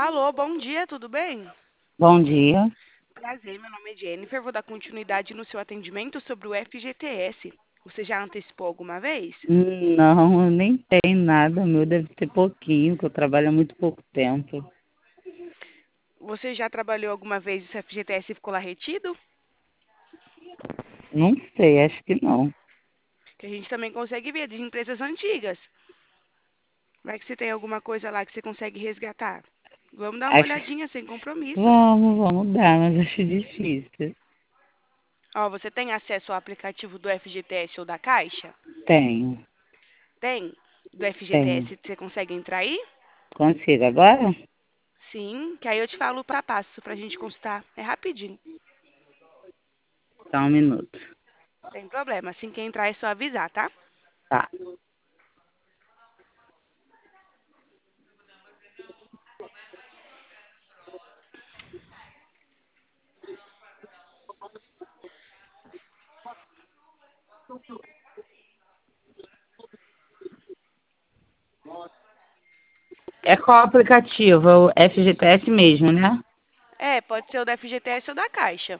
Alô, bom dia, tudo bem? Bom dia. Prazer, meu nome é Jennifer. Vou dar continuidade no seu atendimento sobre o FGTS. Você já antecipou alguma vez? Não, eu nem tenho nada. O meu deve ter pouquinho, que eu trabalho há muito pouco tempo. Você já trabalhou alguma vez e o FGTS ficou lá retido? Não sei, acho que não. Que a gente também consegue ver de empresas antigas. Vai que você tem alguma coisa lá que você consegue resgatar. Vamos dar uma Acho. olhadinha sem compromisso. Vamos dar, mas acho difícil. Ó, você tem acesso ao aplicativo do FGTS ou da Caixa? Tenho, Tem? Do tenho. FGTS você consegue entrar aí? Consigo agora? Sim, que aí eu te falo o passo a passo pra gente consultar. É rapidinho. Só um minuto. Sem problema. Assim que entrar é só avisar, tá? Tá. É qual aplicativo? É o FGTS mesmo, né? É, pode ser o da FGTS ou da Caixa.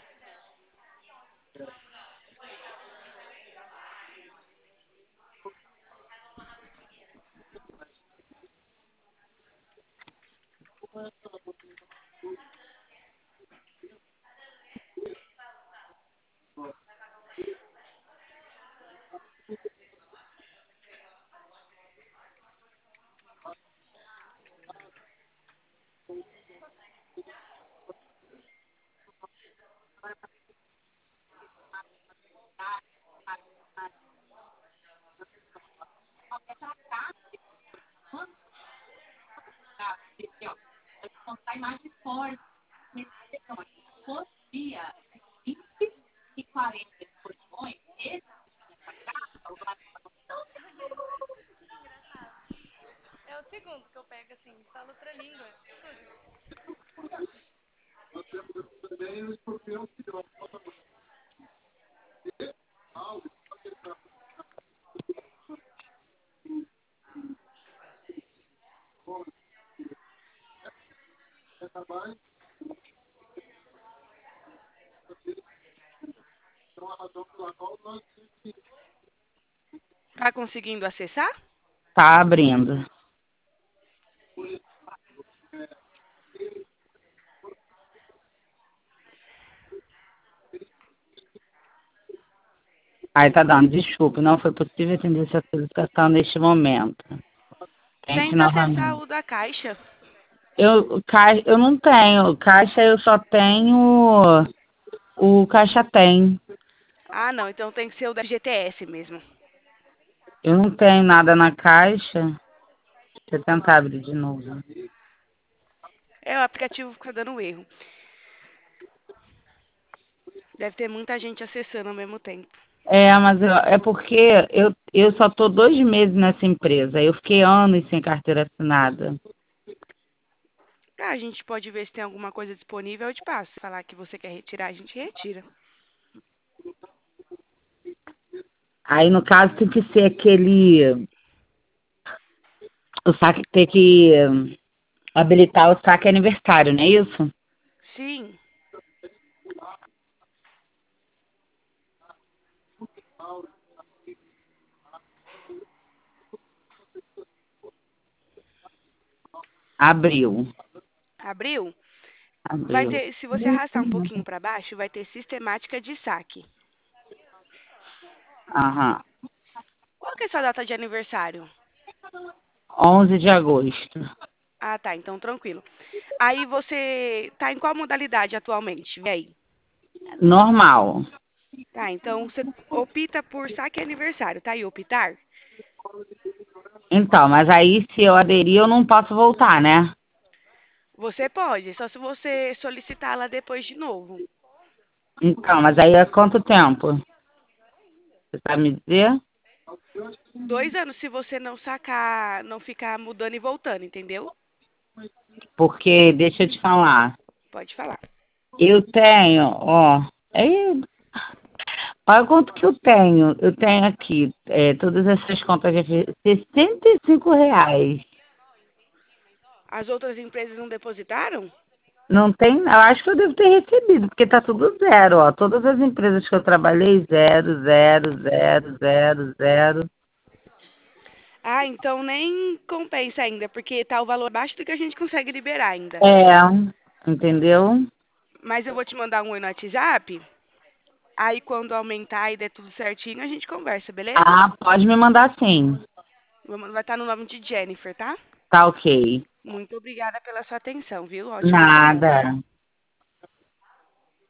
É o segundo que eu pego assim, falo outra língua. Tá conseguindo acessar? Tá abrindo. Aí tá dando. Desculpe, não foi possível atender essa solicitação neste momento. Tente Tenta acessar novamente. o da Caixa. Eu não tenho. Caixa eu só tenho o Caixa Tem. Ah, não, então tem que ser o da FGTS mesmo. Eu não tenho nada na caixa. Deixa eu tentar abrir de novo. É, o aplicativo fica dando erro. Deve ter muita gente acessando ao mesmo tempo. Mas é porque eu só tô 2 meses nessa empresa. Eu fiquei anos sem carteira assinada. Ah, a gente pode ver se tem alguma coisa disponível, eu te passo. Falar que você quer retirar, a gente retira. Aí, no caso, tem que ser aquele. O saque tem que habilitar o saque aniversário, não é isso? Sim, Abriu. abriu? Vai Abriu. ter, se você arrastar um pouquinho para baixo, vai ter sistemática de saque. Aham. Qual que é a sua data de aniversário? 11 de agosto. Ah, tá, então tranquilo. Aí você tá em qual modalidade atualmente? Vê aí. Normal. Tá, então você opta por saque aniversário, tá aí, optar? Então, mas aí se eu aderir, eu não posso voltar, né? Você pode, só se você solicitá-la depois de novo. Então, mas aí é quanto tempo? Você sabe me dizer? 2 anos se você não sacar, não ficar mudando e voltando, entendeu? Porque, deixa eu te falar, Pode falar. eu tenho, ó, aí, olha quanto que eu tenho. Eu tenho aqui, todas essas contas de R$ 65. As outras empresas não depositaram? Não tem, eu acho que eu devo ter recebido, porque tá tudo zero, ó. Todas as empresas que eu trabalhei, zero, zero, zero, zero, zero. Ah, então nem compensa ainda, porque tá o valor abaixo do que a gente consegue liberar ainda. É, entendeu? Mas eu vou te mandar um oi no WhatsApp. Aí quando aumentar e der tudo certinho, a gente conversa, beleza? Ah, pode me mandar sim. Vai estar no nome de Jennifer, tá? Tá ok. Muito obrigada pela sua atenção, viu? Ótima semana. Nada.